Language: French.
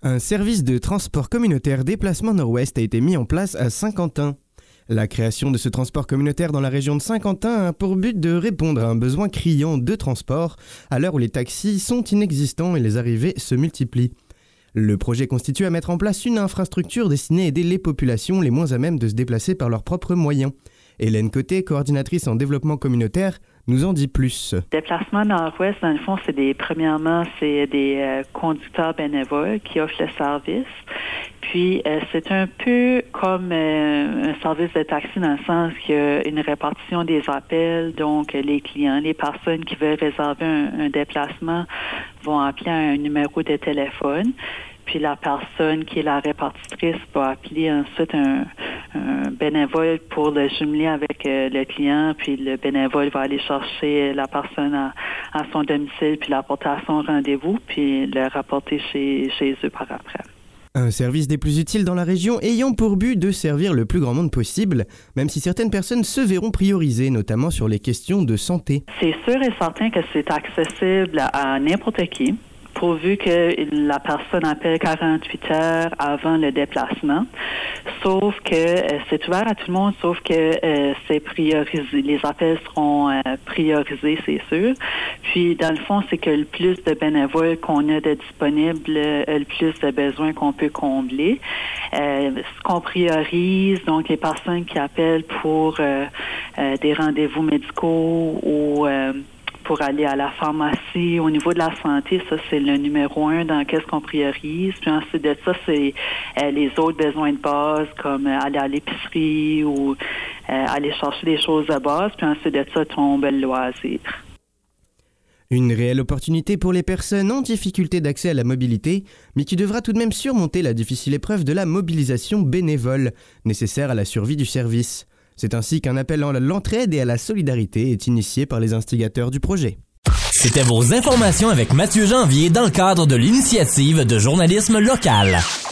Un service de transport communautaire déplacement nord-ouest a été mis en place à Saint-Quentin. La création de ce transport communautaire dans la région de Saint-Quentin a pour but de répondre à un besoin criant de transport à l'heure où les taxis sont inexistants et les arrivées se multiplient. Le projet constitue à mettre en place une infrastructure destinée à aider les populations les moins à même de se déplacer par leurs propres moyens. Hélène Côté, coordinatrice en développement communautaire, nous en dit plus. Déplacement Nord-Ouest, dans le fond, c'est des conducteurs bénévoles qui offrent le service. Puis, c'est un peu comme un service de taxi dans le sens qu'il y a une répartition des appels. Donc, les clients, les personnes qui veulent réserver un déplacement vont appeler un numéro de téléphone. Puis, la personne qui est la répartitrice va appeler ensuite un bénévole pour le jumeler avec le client. Puis, le bénévole va aller chercher la personne à son domicile puis l'apporter à son rendez-vous puis le rapporter chez eux par après. Un service des plus utiles dans la région ayant pour but de servir le plus grand monde possible, même si certaines personnes se verront priorisées, notamment sur les questions de santé. C'est sûr et certain que c'est accessible à n'importe qui, pourvu que la personne appelle 48 heures avant le déplacement. Sauf que c'est ouvert à tout le monde, sauf que c'est priorisé. Les appels seront priorisés, c'est sûr. Puis, dans le fond, c'est que le plus de bénévoles qu'on a de disponibles, le plus de besoins qu'on peut combler. Ce qu'on priorise, donc les personnes qui appellent pour des rendez-vous médicaux ou pour aller à la pharmacie. Au niveau de la santé, ça, c'est le numéro 1 dans qu'est-ce qu'on priorise. Puis ensuite de ça, c'est les autres besoins de base, comme aller à l'épicerie ou aller chercher des choses de base. Puis ensuite de ça, tombe le loisir. Une réelle opportunité pour les personnes en difficulté d'accès à la mobilité, mais qui devra tout de même surmonter la difficile épreuve de la mobilisation bénévole, nécessaire à la survie du service. C'est ainsi qu'un appel à l'entraide et à la solidarité est initié par les instigateurs du projet. C'était vos informations avec Mathieu Janvier dans le cadre de l'initiative de journalisme local.